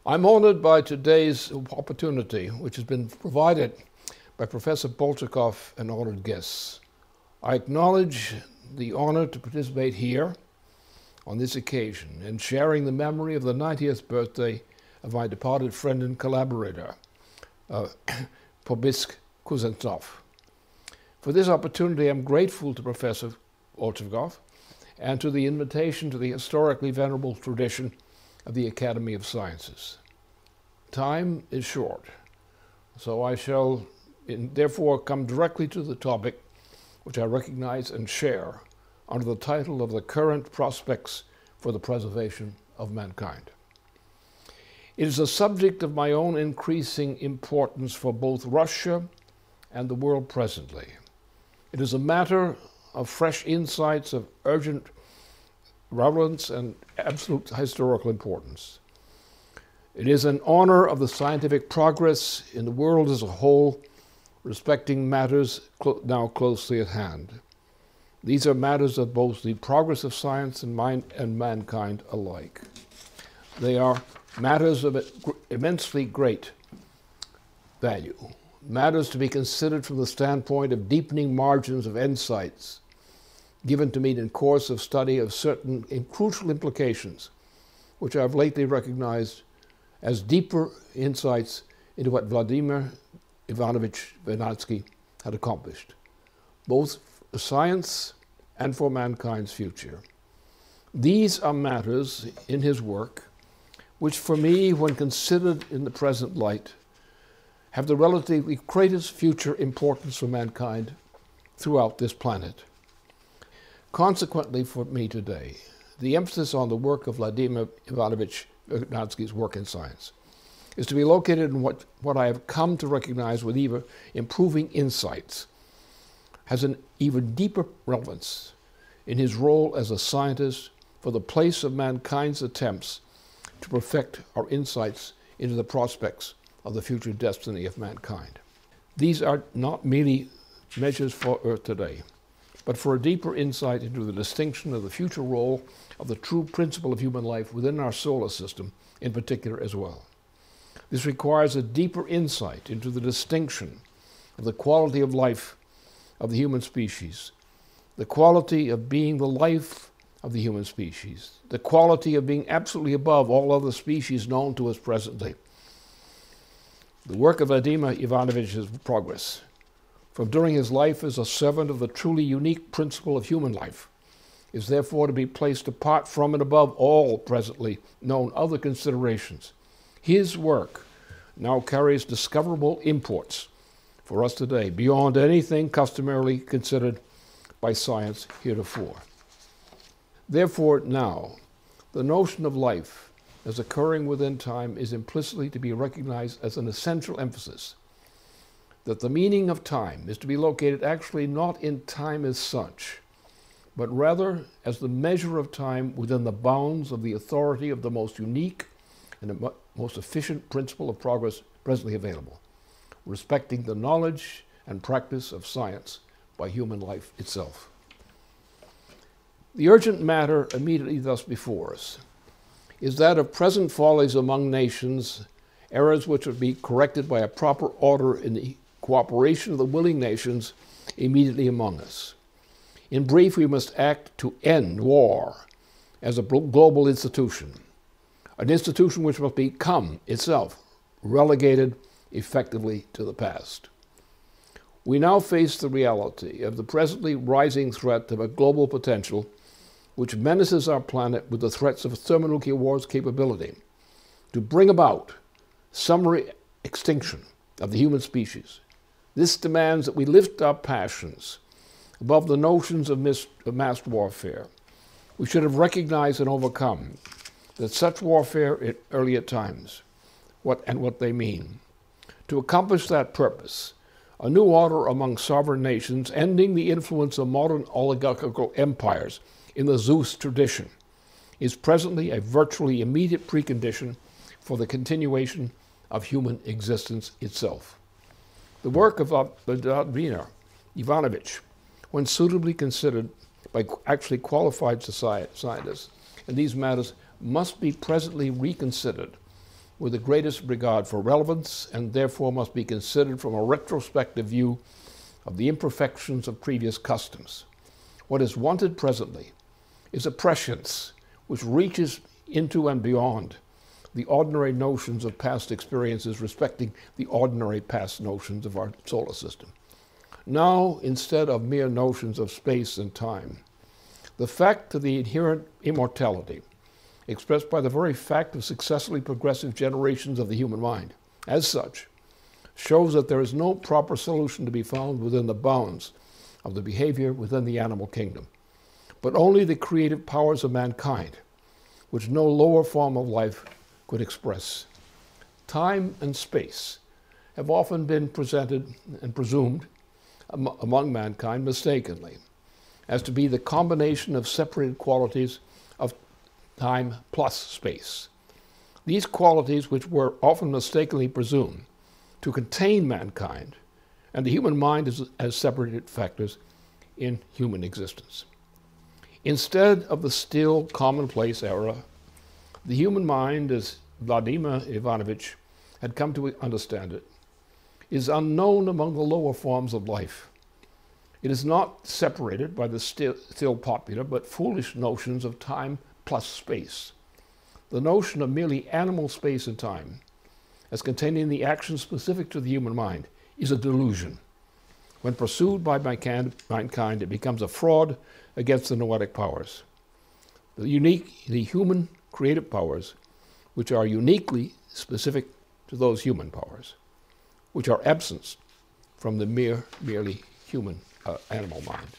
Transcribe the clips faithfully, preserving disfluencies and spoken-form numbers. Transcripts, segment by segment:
I'm honored by today's opportunity, which has been provided by Professor Boltchakov and honored guests. I acknowledge the honor to participate here on this occasion in sharing the memory of the ninetieth birthday of my departed friend and collaborator, uh, Popisk Kuznetsov. For this opportunity, I'm grateful to Professor Boltchakov and to the invitation to the historically venerable tradition of the Academy of Sciences. Time is short, so I shall in, therefore come directly to the topic which I recognize and share under the title of the current prospects for the preservation of mankind. It is a subject of my own increasing importance for both Russia and the world presently. It is a matter of fresh insights of urgent relevance and absolute historical importance. It is an honor of the scientific progress in the world as a whole, respecting matters clo- now closely at hand. These are matters of both the progress of science and, mind and mankind alike. They are matters of immensely great value, matters to be considered from the standpoint of deepening margins of insights given to me in course of study of certain crucial implications, which I have lately recognized as deeper insights into what Vladimir Ivanovich Vernadsky had accomplished, both for science and for mankind's future. These are matters in his work which for me, when considered in the present light, have the relatively greatest future importance for mankind throughout this planet. Consequently, for me today, the emphasis on the work of Vladimir Ivanovich Vernadsky's work in science is to be located in what, what I have come to recognize with even improving insights has an even deeper relevance in his role as a scientist for the place of mankind's attempts to perfect our insights into the prospects of the future destiny of mankind. These are not merely measures for Earth today, but for a deeper insight into the distinction of the future role of the true principle of human life within our solar system in particular as well. This requires a deeper insight into the distinction of the quality of life of the human species, the quality of being the life of the human species, the quality of being absolutely above all other species known to us presently. The work of Vladimir Ivanovich's progress from during his life as a servant of the truly unique principle of human life is therefore to be placed apart from and above all presently known other considerations. His work now carries discoverable imports for us today beyond anything customarily considered by science heretofore. Therefore now, the notion of life as occurring within time is implicitly to be recognized as an essential emphasis, that the meaning of time is to be located actually not in time as such, but rather as the measure of time within the bounds of the authority of the most unique and the most efficient principle of progress presently available, respecting the knowledge and practice of science by human life itself. The urgent matter immediately thus before us is that of present follies among nations, errors which would be corrected by a proper order in the cooperation of the willing nations immediately among us. In brief, we must act to end war as a global institution, an institution which must become itself relegated effectively to the past. We now face the reality of the presently rising threat of a global potential which menaces our planet with the threats of thermonuclear war's capability to bring about summary extinction of the human species. This demands that we lift our passions above the notions of, mis- of mass warfare. We should have recognized and overcome that such warfare in earlier times, what and what they mean. To accomplish that purpose, a new order among sovereign nations, ending the influence of modern oligarchical empires in the Zeus tradition, is presently a virtually immediate precondition for the continuation of human existence itself. The work of Vladimir Ivanovich, when suitably considered by actually qualified scientists, and these matters must be presently reconsidered with the greatest regard for relevance, and therefore must be considered from a retrospective view of the imperfections of previous customs. What is wanted presently is a prescience which reaches into and beyond the ordinary notions of past experiences respecting the ordinary past notions of our solar system. Now, instead of mere notions of space and time, the fact of the inherent immortality expressed by the very fact of successively progressive generations of the human mind, as such, shows that there is no proper solution to be found within the bounds of the behavior within the animal kingdom, but only the creative powers of mankind, which no lower form of life could express. Time and space have often been presented and presumed am- among mankind mistakenly as to be the combination of separated qualities of time plus space. These qualities, which were often mistakenly presumed to contain mankind and the human mind as, as separated factors in human existence. Instead of the still commonplace era, the human mind, as Vladimir Ivanovich had come to understand it, is unknown among the lower forms of life. It is not separated by the still, still popular but foolish notions of time plus space. The notion of merely animal space and time, as containing the actions specific to the human mind, is a delusion. When pursued by mankind, it becomes a fraud against the noetic powers. The unique, the human creative powers, which are uniquely specific to those human powers, which are absent from the mere, merely human uh, animal mind.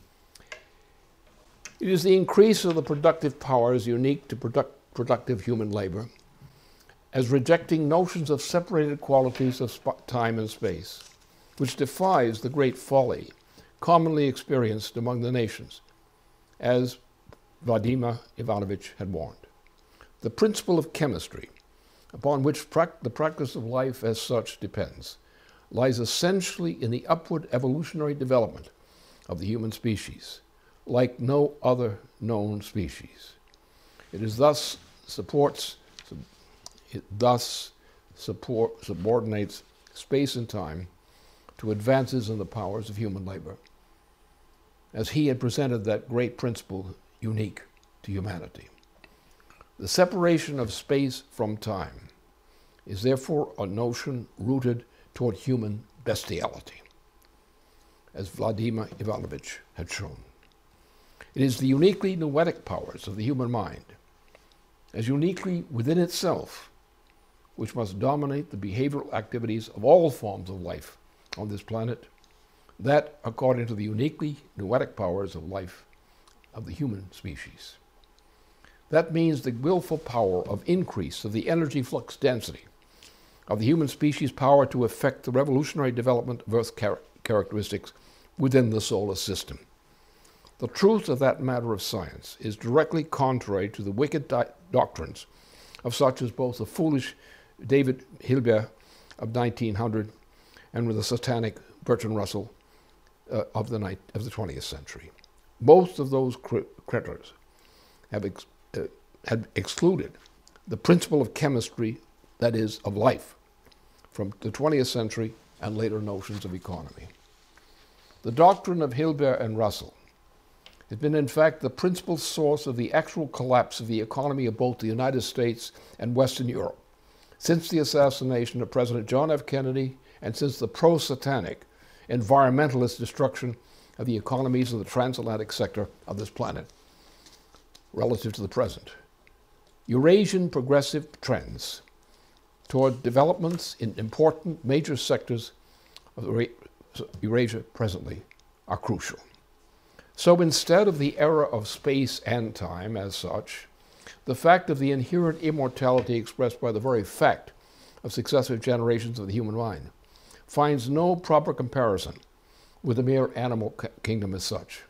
It is the increase of the productive powers unique to product, productive human labor, as rejecting notions of separated qualities of sp- time and space, which defies the great folly commonly experienced among the nations, as Vladimir Ivanovich had warned. The principle of chemistry, upon which prac- the practice of life as such depends, lies essentially in the upward evolutionary development of the human species, like no other known species. It is thus supports, it thus support, subordinates space and time to advances in the powers of human labor, as he had presented that great principle unique to humanity. The separation of space from time is therefore a notion rooted toward human bestiality, as Vladimir Ivanovich had shown. It is the uniquely noetic powers of the human mind, as uniquely within itself, which must dominate the behavioral activities of all forms of life on this planet, that according to the uniquely noetic powers of life of the human species. That means the willful power of increase of the energy flux density of the human species' power to affect the revolutionary development of Earth char- characteristics within the solar system. The truth of that matter of science is directly contrary to the wicked di- doctrines of such as both the foolish David Hilbert of nineteen hundred and with the satanic Bertrand Russell uh, of, the night, of the twentieth century. Both of those cr- critters have ex- uh, had excluded the principle of chemistry, that is, of life, from the twentieth century and later notions of economy. The doctrine of Hilbert and Russell has been, in fact, the principal source of the actual collapse of the economy of both the United States and Western Europe since the assassination of President John F. Kennedy and since the pro-satanic environmentalist destruction of the economies of the transatlantic sector of this planet relative to the present. Eurasian progressive trends toward developments in important major sectors of Eurasia presently are crucial. So instead of the era of space and time as such, the fact of the inherent immortality expressed by the very fact of successive generations of the human mind finds no proper comparison with the mere animal kingdom as such.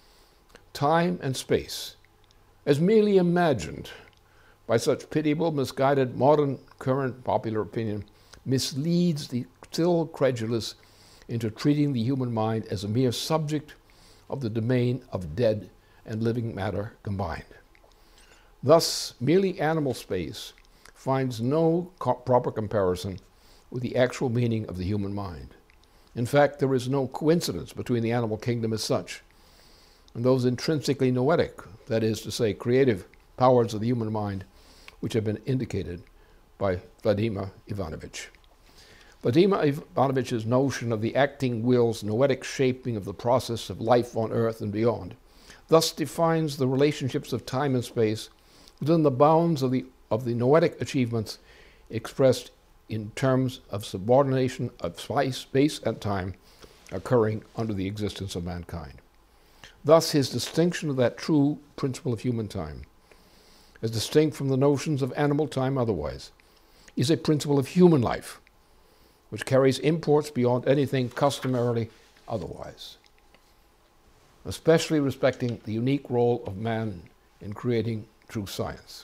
Time and space, as merely imagined by such pitiable, misguided, modern, current popular opinion, misleads the still credulous into treating the human mind as a mere subject of the domain of dead and living matter combined. Thus, merely animal space finds no co proper comparison with the actual meaning of the human mind. In fact, there is no coincidence between the animal kingdom as such and those intrinsically noetic, that is to say, creative powers of the human mind, which have been indicated by Vladimir Ivanovich. Vladimir Ivanovich's notion of the acting will's noetic shaping of the process of life on Earth and beyond thus defines the relationships of time and space within the bounds of the, of the noetic achievements expressed in terms of subordination of space and time occurring under the existence of mankind. Thus, his distinction of that true principle of human time, as distinct from the notions of animal time otherwise, is a principle of human life, which carries imports beyond anything customarily otherwise, especially respecting the unique role of man in creating true science.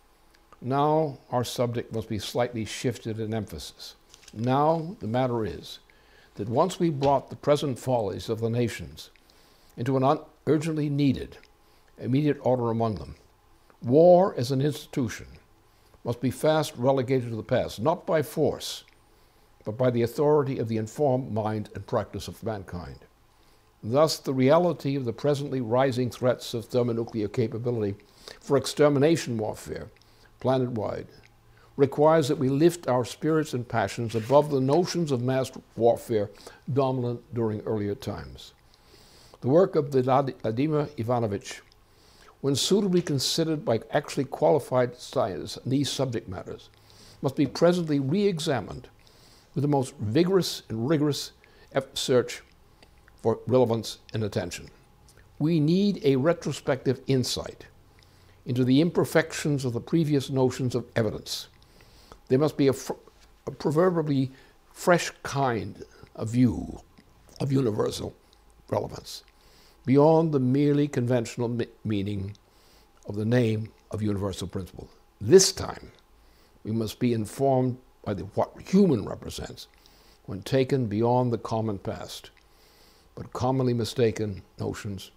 Now our subject must be slightly shifted in emphasis. Now the matter is that once we brought the present follies of the nations into an urgently needed immediate order among them, war as an institution must be fast relegated to the past, not by force, but by the authority of the informed mind and practice of mankind. Thus, the reality of the presently rising threats of thermonuclear capability for extermination warfare planet-wide requires that we lift our spirits and passions above the notions of mass warfare dominant during earlier times. The work of Vladimir Ivanovich, when suitably considered by actually qualified scientists in these subject matters, must be presently re-examined with the most vigorous and rigorous search for relevance and attention. We need a retrospective insight into the imperfections of the previous notions of evidence. There must be a, a proverbially fresh kind of view of universal relevance, beyond the merely conventional me meaning of the name of universal principle. This time, we must be informed by the, what human represents when taken beyond the common past, but commonly mistaken notions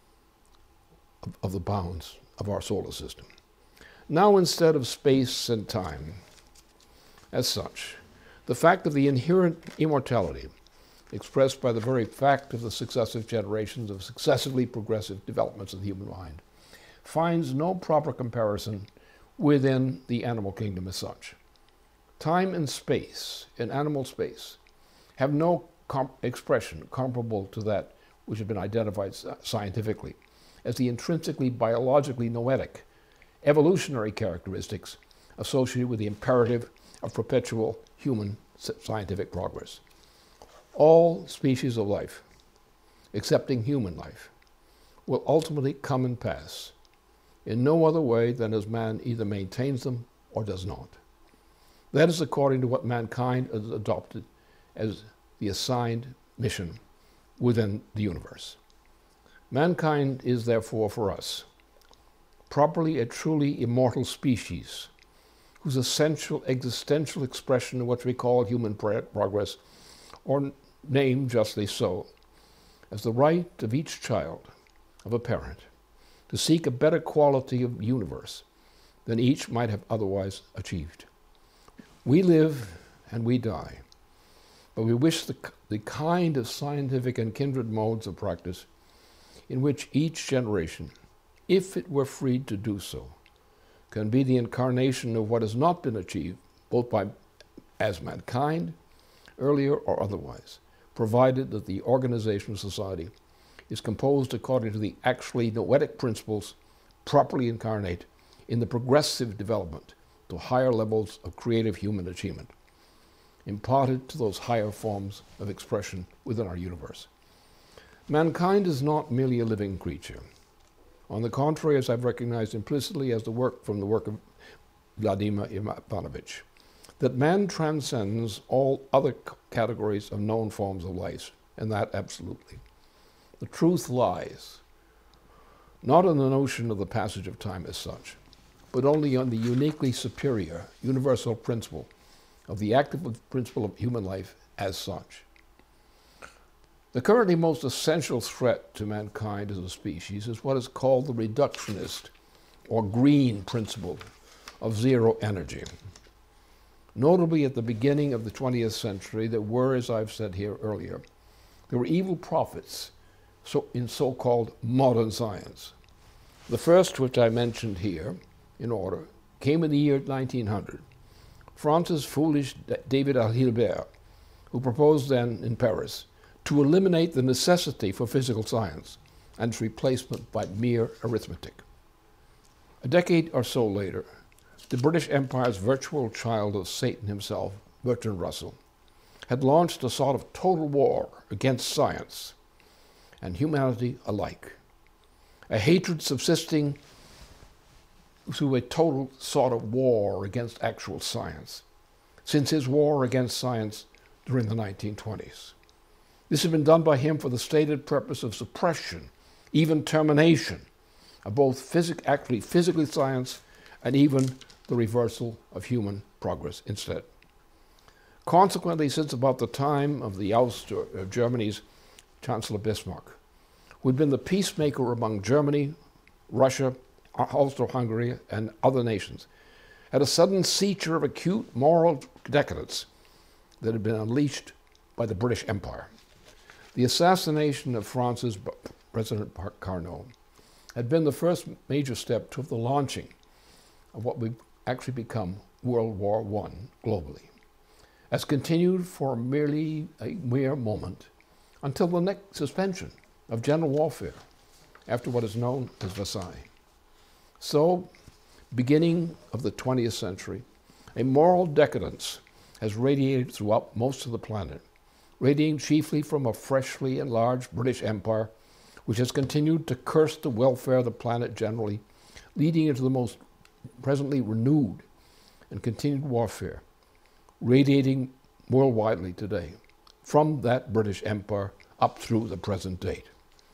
of, of the bounds of our solar system. Now, instead of space and time as such, the fact of the inherent immortality expressed by the very fact of the successive generations of successively progressive developments of the human mind, finds no proper comparison within the animal kingdom as such. Time and space, in animal space, have no comp expression comparable to that which has been identified scientifically as the intrinsically biologically noetic, evolutionary characteristics associated with the imperative of perpetual human scientific progress. All species of life, excepting human life, will ultimately come and pass in no other way than as man either maintains them or does not. That is according to what mankind has adopted as the assigned mission within the universe. Mankind is therefore for us properly a truly immortal species whose essential existential expression of what we call human progress, or named justly so, as the right of each child, of a parent, to seek a better quality of universe than each might have otherwise achieved. We live and we die, but we wish the, the kind of scientific and kindred modes of practice in which each generation, if it were freed to do so, can be the incarnation of what has not been achieved, both by as mankind, earlier or otherwise, provided that the organization of society is composed according to the actually noetic principles properly incarnate in the progressive development to higher levels of creative human achievement, imparted to those higher forms of expression within our universe. Mankind is not merely a living creature. On the contrary, as I've recognized implicitly as the work from the work of Vladimir Ivanovich, that man transcends all other categories of known forms of life, and that absolutely. The truth lies not in the notion of the passage of time as such, but only on the uniquely superior universal principle of the active principle of human life as such. The currently most essential threat to mankind as a species is what is called the reductionist or green principle of zero energy. Notably, at the beginning of the twentieth century, there were, as I've said here earlier, there were evil prophets so in so-called modern science. The first, which I mentioned here in order, came in the year nineteen hundred. France's foolish David Hilbert, who proposed then in Paris to eliminate the necessity for physical science and its replacement by mere arithmetic. A decade or so later, the British Empire's virtual child of Satan himself, Bertrand Russell, had launched a sort of total war against science and humanity alike, a hatred subsisting through a total sort of war against actual science, since his war against science during the nineteen twenties. This had been done by him for the stated purpose of suppression, even termination, of both physic actually physically science and even the reversal of human progress instead. Consequently, since about the time of the ouster of Germany's Chancellor Bismarck, who had been the peacemaker among Germany, Russia, Austro-Hungary, and other nations, had a sudden seizure of acute moral decadence that had been unleashed by the British Empire. The assassination of France's President Carnot had been the first major step to the launching of what would actually become World War One globally, as continued for merely a mere moment until the next suspension of general warfare after what is known as Versailles. So, beginning of the twentieth century, a moral decadence has radiated throughout most of the planet, radiating chiefly from a freshly enlarged British Empire, which has continued to curse the welfare of the planet generally, leading into the most presently renewed and continued warfare, radiating worldwide today from that British Empire up through the present date.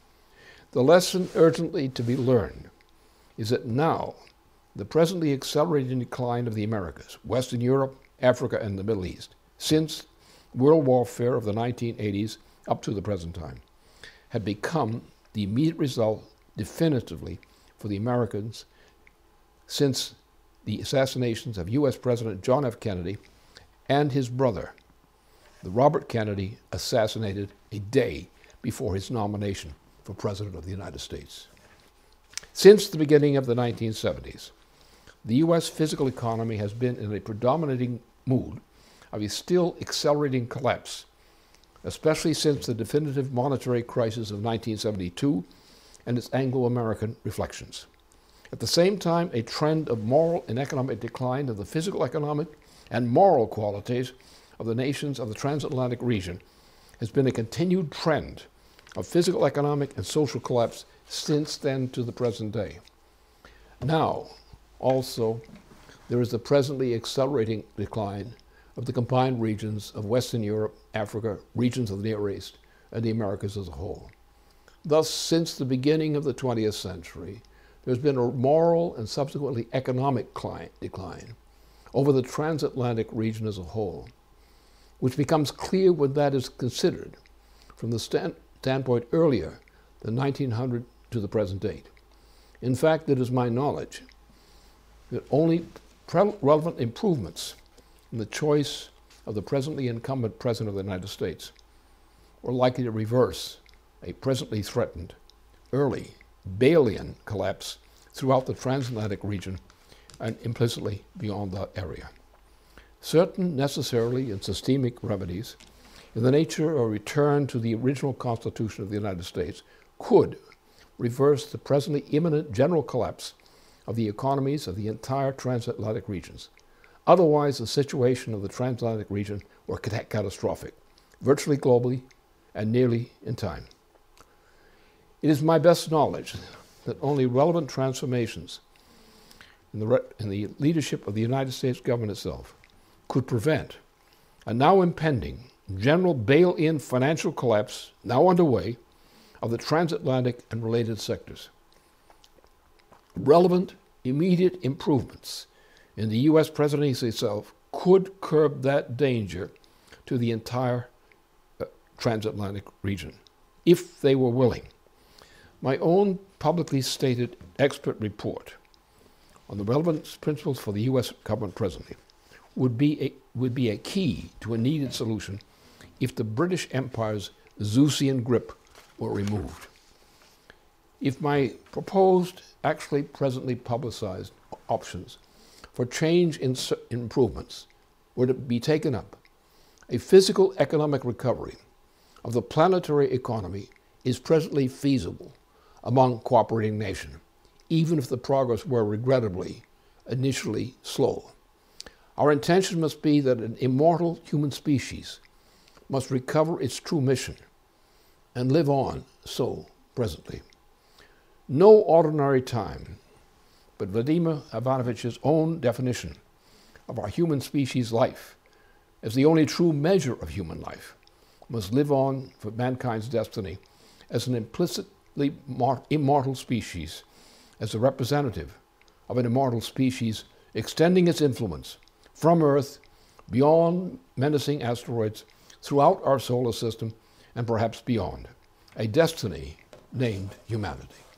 The lesson urgently to be learned is that now the presently accelerating decline of the Americas, Western Europe, Africa, and the Middle East, since world warfare of the nineteen eighties up to the present time, had become the immediate result definitively for the Americans since the assassinations of U S President John F. Kennedy and his brother, the Robert Kennedy, assassinated a day before his nomination for President of the United States. Since the beginning of the nineteen seventies, the U S physical economy has been in a predominating mood of a still accelerating collapse, especially since the definitive monetary crisis of nineteen seventy-two and its Anglo-American reflections. At the same time, a trend of moral and economic decline of the physical, economic, and moral qualities of the nations of the transatlantic region has been a continued trend of physical, economic, and social collapse since then to the present day. Now, also, there is the presently accelerating decline of the combined regions of Western Europe, Africa, regions of the Near East, and the Americas as a whole. Thus, since the beginning of the twentieth century, there's been a moral and subsequently economic decline over the transatlantic region as a whole, which becomes clear when that is considered from the stand standpoint earlier than nineteen hundred to the present date. In fact, it is my knowledge that only relevant improvements in the choice of the presently incumbent President of the United States were likely to reverse a presently threatened early Baileyan collapse throughout the transatlantic region and implicitly beyond that area. Certain necessarily and systemic remedies in the nature of a return to the original Constitution of the United States could reverse the presently imminent general collapse of the economies of the entire transatlantic regions. Otherwise, the situation of the transatlantic region were catastrophic, virtually globally and nearly in time. It is my best knowledge that only relevant transformations in the, in the leadership of the United States government itself could prevent a now impending general bail-in financial collapse, now underway, of the transatlantic and related sectors. Relevant, immediate improvements in the U S presidency itself could curb that danger to the entire uh, transatlantic region, if they were willing. My own publicly stated expert report on the relevant principles for the U S government presently would be a, would be a key to a needed solution if the British Empire's Zeusian grip were removed. If my proposed, actually presently publicized options for change in improvements were to be taken up, a physical economic recovery of the planetary economy is presently feasible among cooperating nations, even if the progress were regrettably initially slow. Our intention must be that an immortal human species must recover its true mission and live on so presently. No ordinary time, but Vladimir Ivanovich's own definition of our human species' life as the only true measure of human life must live on for mankind's destiny as an implicitly immortal species, as a representative of an immortal species extending its influence from Earth beyond menacing asteroids throughout our solar system and perhaps beyond, a destiny named humanity.